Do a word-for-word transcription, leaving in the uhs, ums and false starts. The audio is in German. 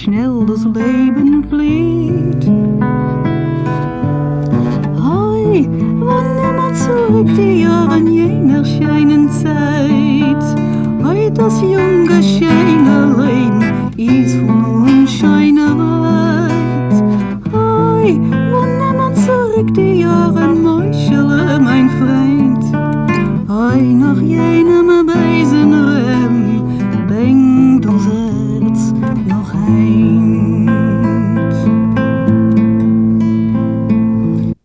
schnell das Leben flieht. Hei, wann nimmer zurück die Jahre jener scheinen Zeit. Hei, das junge, schöne Leben ist von Unscheine weit. Hei,